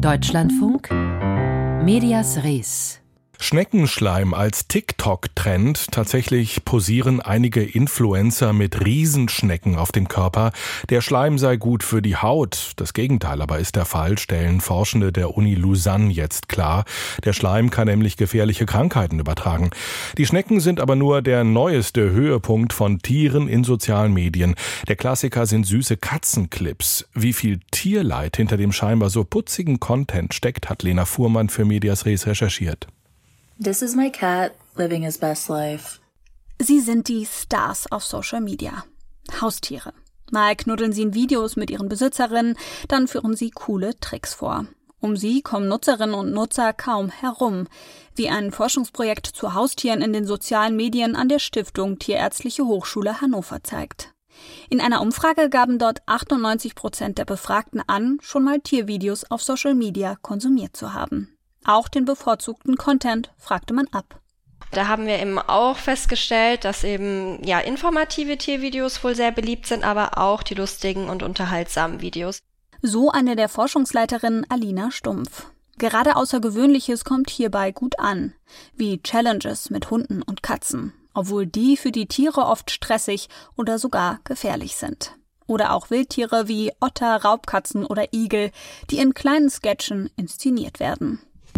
Deutschlandfunk Medias Res. Schneckenschleim als TikTok-Trend. Tatsächlich posieren einige Influencer mit Riesenschnecken auf dem Körper. Der Schleim sei gut für die Haut. Das Gegenteil aber ist der Fall, stellen Forschende der Uni Lausanne jetzt klar. Der Schleim kann nämlich gefährliche Krankheiten übertragen. Die Schnecken sind aber nur der neueste Höhepunkt von Tieren in sozialen Medien. Der Klassiker sind süße Katzenclips. Wie viel Tierleid hinter dem scheinbar so putzigen Content steckt, hat Lena Fuhrmann für Medias Res recherchiert. This is my cat living his best life. Sie sind die Stars auf Social Media. Haustiere. Mal knuddeln sie in Videos mit ihren Besitzerinnen, dann führen sie coole Tricks vor. Um sie kommen Nutzerinnen und Nutzer kaum herum, wie ein Forschungsprojekt zu Haustieren in den sozialen Medien an der Stiftung Tierärztliche Hochschule Hannover zeigt. In einer Umfrage gaben dort 98% der Befragten an, schon mal Tiervideos auf Social Media konsumiert zu haben. Auch den bevorzugten Content fragte man ab. Da haben wir eben auch festgestellt, dass eben informative Tiervideos wohl sehr beliebt sind, aber auch die lustigen und unterhaltsamen Videos. So eine der Forschungsleiterinnen Alina Stumpf. Gerade Außergewöhnliches kommt hierbei gut an, wie Challenges mit Hunden und Katzen, obwohl die für die Tiere oft stressig oder sogar gefährlich sind. Oder auch Wildtiere wie Otter, Raubkatzen oder Igel, die in kleinen Sketchen inszeniert werden.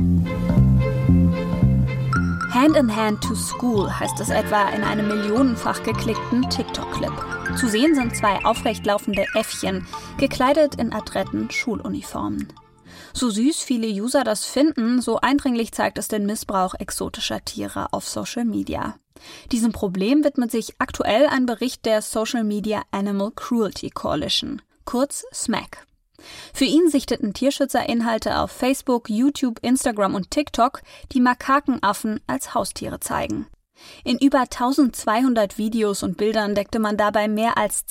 Hand in Hand to School heißt es etwa in einem millionenfach geklickten TikTok-Clip. Zu sehen sind zwei aufrecht laufende Äffchen, gekleidet in adretten Schuluniformen. So süß viele User das finden, so eindringlich zeigt es den Missbrauch exotischer Tiere auf Social Media. Diesem Problem widmet sich aktuell ein Bericht der Social Media Animal Cruelty Coalition, kurz SMAC. Für ihn sichteten Tierschützer Inhalte auf Facebook, YouTube, Instagram und TikTok, die Makakenaffen als Haustiere zeigen. In über 1200 Videos und Bildern deckte man dabei mehr als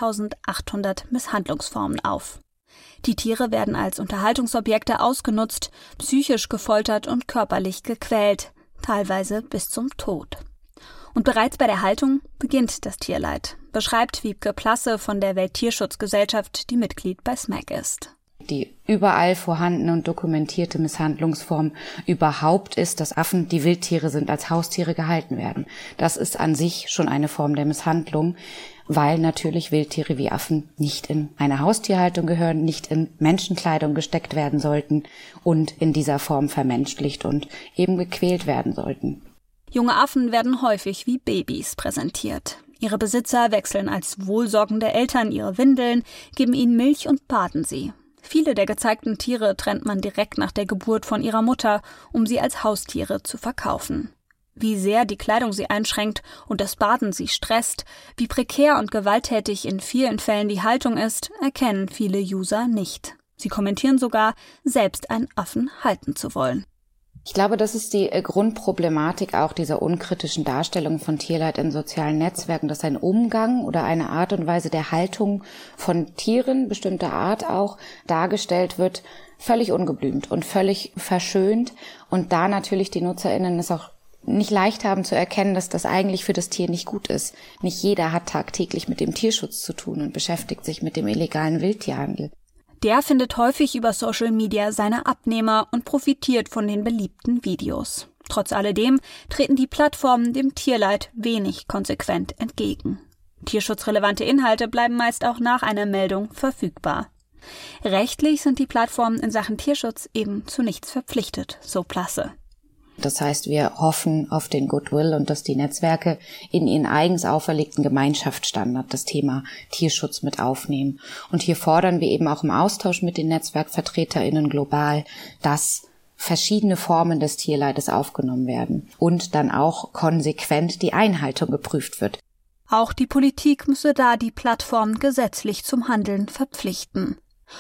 2800 Misshandlungsformen auf. Die Tiere werden als Unterhaltungsobjekte ausgenutzt, psychisch gefoltert und körperlich gequält, teilweise bis zum Tod. Und bereits bei der Haltung beginnt das Tierleid, beschreibt Wiebke Plasse von der Welttierschutzgesellschaft, die Mitglied bei SMAC ist. Die überall vorhandene und dokumentierte Misshandlungsform überhaupt ist, dass Affen, die Wildtiere sind, als Haustiere gehalten werden. Das ist an sich schon eine Form der Misshandlung, weil natürlich Wildtiere wie Affen nicht in eine Haustierhaltung gehören, nicht in Menschenkleidung gesteckt werden sollten und in dieser Form vermenschlicht und eben gequält werden sollten. Junge Affen werden häufig wie Babys präsentiert. Ihre Besitzer wechseln als wohlsorgende Eltern ihre Windeln, geben ihnen Milch und baden sie. Viele der gezeigten Tiere trennt man direkt nach der Geburt von ihrer Mutter, um sie als Haustiere zu verkaufen. Wie sehr die Kleidung sie einschränkt und das Baden sie stresst, wie prekär und gewalttätig in vielen Fällen die Haltung ist, erkennen viele User nicht. Sie kommentieren sogar, selbst einen Affen halten zu wollen. Ich glaube, das ist die Grundproblematik auch dieser unkritischen Darstellung von Tierleid in sozialen Netzwerken, dass ein Umgang oder eine Art und Weise der Haltung von Tieren bestimmter Art auch dargestellt wird, völlig ungeblümt und völlig verschönt. Und da natürlich die NutzerInnen es auch nicht leicht haben zu erkennen, dass das eigentlich für das Tier nicht gut ist. Nicht jeder hat tagtäglich mit dem Tierschutz zu tun und beschäftigt sich mit dem illegalen Wildtierhandel. Der findet häufig über Social Media seine Abnehmer und profitiert von den beliebten Videos. Trotz alledem treten die Plattformen dem Tierleid wenig konsequent entgegen. Tierschutzrelevante Inhalte bleiben meist auch nach einer Meldung verfügbar. Rechtlich sind die Plattformen in Sachen Tierschutz eben zu nichts verpflichtet, so Plasse. Das heißt, wir hoffen auf den Goodwill und dass die Netzwerke in ihren eigens auferlegten Gemeinschaftsstandard das Thema Tierschutz mit aufnehmen. Und hier fordern wir eben auch im Austausch mit den NetzwerkvertreterInnen global, dass verschiedene Formen des Tierleides aufgenommen werden und dann auch konsequent die Einhaltung geprüft wird. Auch die Politik müsse da die Plattformen gesetzlich zum Handeln verpflichten.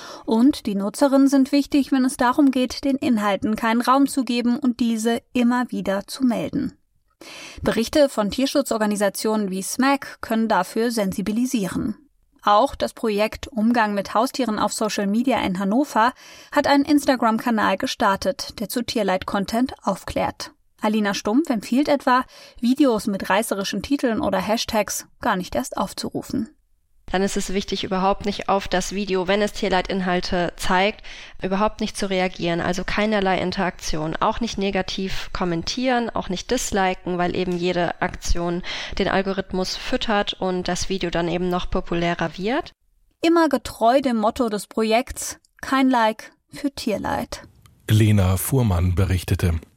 Und die Nutzerinnen sind wichtig, wenn es darum geht, den Inhalten keinen Raum zu geben und diese immer wieder zu melden. Berichte von Tierschutzorganisationen wie SMAC können dafür sensibilisieren. Auch das Projekt Umgang mit Haustieren auf Social Media in Hannover hat einen Instagram-Kanal gestartet, der zu Tierleid-Content aufklärt. Alina Stumpf empfiehlt etwa, Videos mit reißerischen Titeln oder Hashtags gar nicht erst aufzurufen. dann ist es wichtig, überhaupt nicht auf das Video, wenn es Tierleitinhalte zeigt, überhaupt nicht zu reagieren. Also keinerlei Interaktion, auch nicht negativ kommentieren, auch nicht disliken, weil eben jede Aktion den Algorithmus füttert und das Video dann eben noch populärer wird. Immer getreu dem Motto des Projekts: kein Like für Tierleid. Lena Fuhrmann berichtete.